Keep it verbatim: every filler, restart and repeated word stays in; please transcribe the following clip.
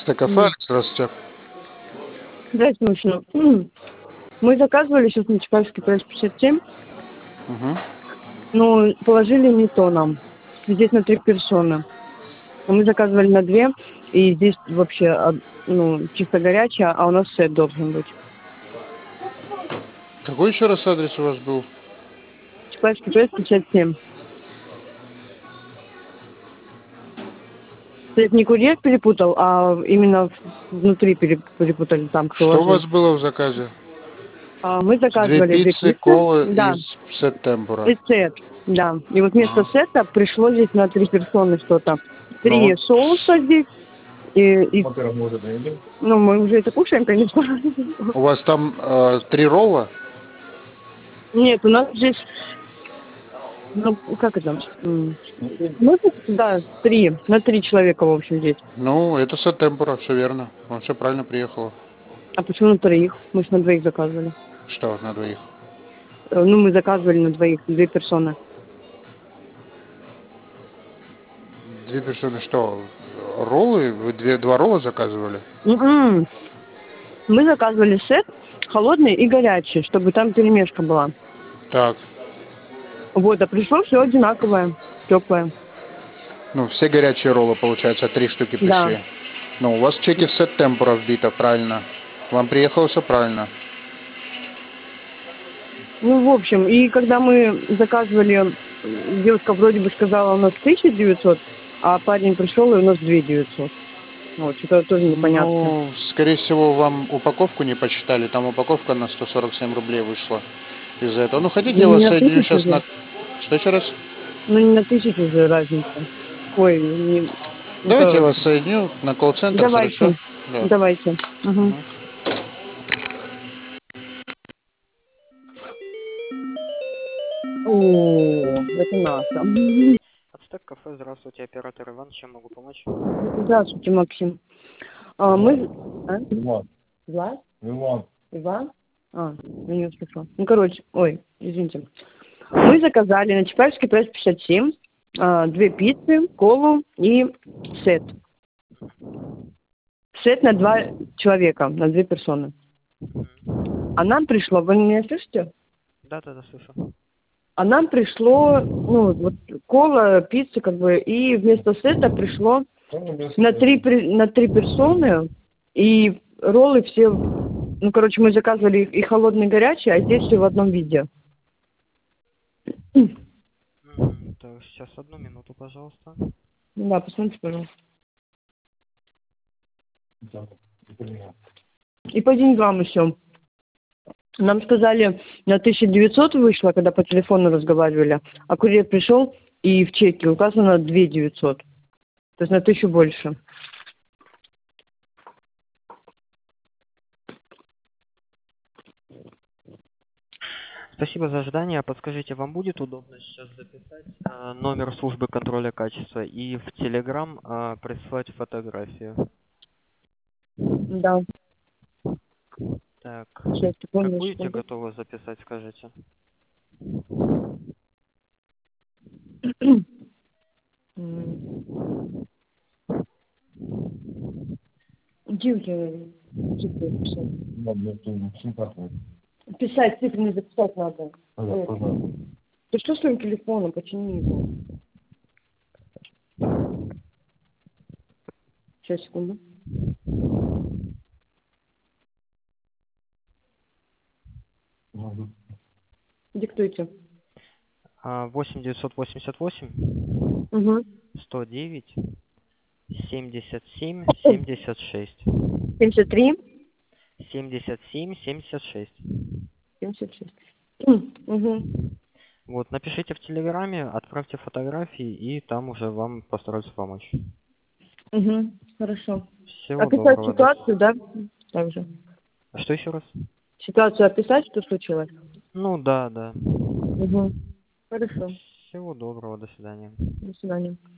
Стекафе, М. здравствуйте. Здравствуйте, мужчина. М. Мы заказывали сейчас на Чапаевский пресс пятьдесят семь, Мгм. но положили не то нам. Здесь на три персоны. А мы заказывали на две, и здесь вообще, а, ну, чисто горячая, а у нас сет должен быть. Какой еще раз адрес у вас был? Чапаевский пресс пятьдесят семь. То есть не курьер перепутал, а именно внутри пере- перепутали там, кто Что у ложил. вас было в заказе? А, мы Две заказывали две пиццы, пиццы, кола и да, сет темпура. и сет, да. И вот вместо Ага. сета пришло здесь на три персоны что-то. Ну, Три соуса здесь, и, и ну, мы уже это кушаем, конечно. у вас там э, три ролла? Нет, у нас здесь, ну, как это? М, Ну, да, три, на три человека, в общем, здесь. Ну, это сет темпура, все верно. Вам все правильно приехало. А почему на троих? Мы же на двоих заказывали. Что на двоих? Э, Ну, мы заказывали на двоих, две персоны. Две персоны что? Роллы? Вы две, два ролла заказывали? М-м. Мы заказывали сет холодный и горячий, чтобы там перемешка была. Так. Вот, а пришло все одинаковое, теплое. Ну, все горячие роллы, получается, три штуки Да. пришли. Ну, у вас в чеке сет темпура вбито, правильно. Вам приехало все правильно. Ну, в общем, и когда мы заказывали, девушка вроде бы сказала, у нас тысяча девятьсот, а парень пришел, и у нас две девятьсот. Вот, что-то тоже непонятно. Ну, скорее всего, вам упаковку не посчитали. Там упаковка на сто сорок семь рублей вышла из-за этого. Ну, хотите, Ну, я не вас на соединю тысячу сейчас на... же. Что еще раз? Ну, не на тысячу же разница. Ой, не... ну, Давайте я вас короче. соединю на колл-центр, хорошо? Давайте, Да. давайте. Угу. Мгм. О, это наше. Ацтек кафе, здравствуйте, оператор Иван, чем могу помочь? Здравствуйте, Максим. А, мы... А? Иван. Влад? Иван. Иван? А, я не услышала. Ну, короче, ой, извините. Мы заказали на Чапаевский пресс пятьдесят семь а, две пиццы, колу и сет. Сет на два человека, на две персоны. А нам пришло, вы меня слышите? Да, да, да, слышу. А нам пришло, ну, вот кола, пицца, как бы, и вместо сета пришло на три, пер- на три персоны, и роллы все, ну, короче, мы заказывали их и холодный, и горячий, а здесь все в одном виде. Мгм, так, сейчас одну минуту, пожалуйста. Да, посмотрите, пожалуйста. И по деньгам еще. Нам сказали, на тысяча девятьсот вышло, когда по телефону разговаривали, а курьер пришел, и в чеке указано две девятьсот. То есть на тысячу больше. Спасибо за ожидание. Подскажите, вам будет удобно сейчас записать э, номер службы контроля качества и в Telegram э, прислать фотографию? Да, Так, сейчас, как секунду, будете секунду. готовы записать, скажите? М. Где у тебя цифры писать? Да, мне тут симпатия. Писать, цифры не записать надо. Да, Ой. пожалуйста. Ты что с твоим телефоном? Почини его. Сейчас, секунду. Ну, Диктуйте. А, восемь девятьсот восемьдесят восемь Угу. сто девять семьдесят семь семьдесят шесть. семьдесят три, семьдесят семь семьдесят шесть. семьдесят шесть. Угу. Вот, напишите в Телеграме, отправьте фотографии, и там уже вам постараются помочь. Угу. Хорошо. Всего Описать доброго. До... ситуацию, да? Также. Что еще раз? Ситуацию описать, что случилось? Ну да, да. Угу. Хорошо. Всего доброго, до свидания. До свидания.